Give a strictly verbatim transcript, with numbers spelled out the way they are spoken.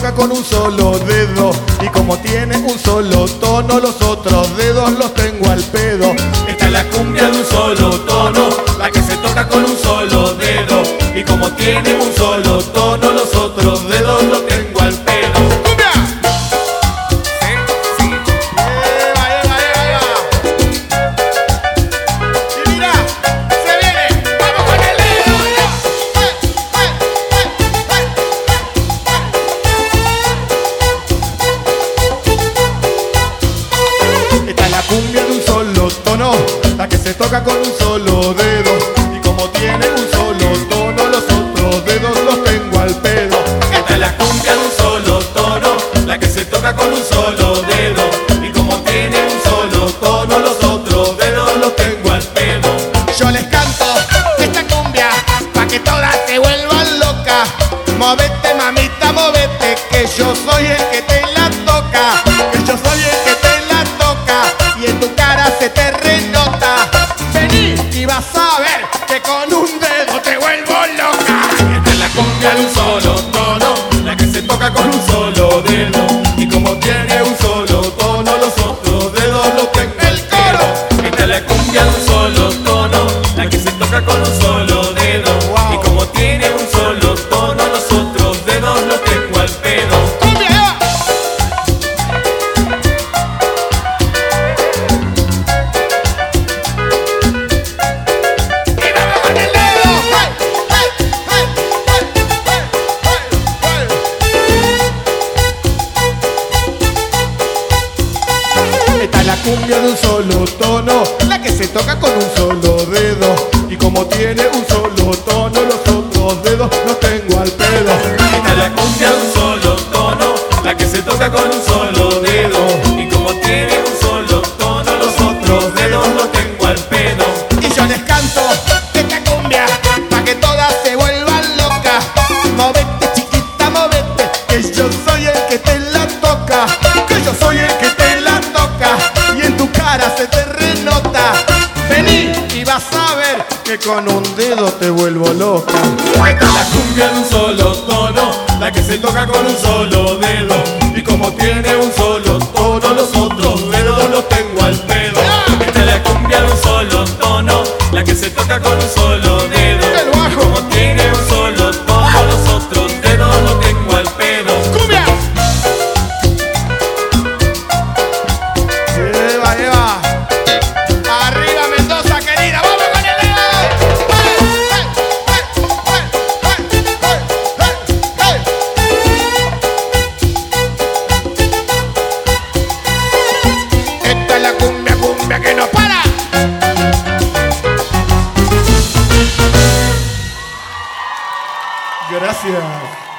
toca con un solo dedo. Y como tiene un solo tono, los otros dedos los tengo al pedo. Esta es la cumbia de un solo tono, la que se toca con un solo dedo. Y como tiene un solo tono, los otros dedos los tengo al pedo. Cumbia de un solo tono, la que se toca con un solo dedo. Y como tiene un solo tono, los otros dedos los tengo al pedo. Esta es la cumbia de un solo tono, la que se toca con un solo dedo. Y como tiene un solo tono, los otros dedos los tengo al pedo. Yo les canto esta cumbia pa' que todas se vuelvan locas. Movete, mamita, movete, que yo soy el que te la toca. Que yo soy el que te la toca. Y en tu cara se te renota. Vení y vas a ver que con un dedo te vuelvo loca. Esta es la cumbia de un solo tono, la que se toca con un solo dedo. Y como tiene un solo tono, los otros dedos los tengo al pedo. Esta es la cumbia de un solo tono, la que se toca con un solo dedo. Y como tiene un solo tono, los otros dedos los tengo al pedo. Esta es la cumbia de un solo tono, la que se toca con un solo dedo. Y como tiene un solo tono, los otros dedos los tengo al pedo. Esta es la cumbia de un solo tono, la que se toca con un solo dedo. Y como tiene un solo tono, los otros dedos los tengo al pedo. Y yo les canto esta cumbia pa' que todas se vuelvan locas. Movete, chiquita, movete, que yo soy el que te la toca. Que yo soy el que te la toca. Y en tu cara se te renota. Vení y vas a ver que con un dedo te vuelvo loca. Esta es la cumbia de un solo tono, la que se toca con un solo dedo. Y como tiene un solo tono, los otros dedos los tengo al pedo. Esta es la cumbia de un solo tono, la que se toca con un solo dedo. Y como tiene un solo tono, los otros dedos los tengo al pedo. ¡Cumbia! Lleva, lleva. Arriba Mendoza, querida, vamos con el dedo. Esta es la cumbia, cumbia que no para. Gracias.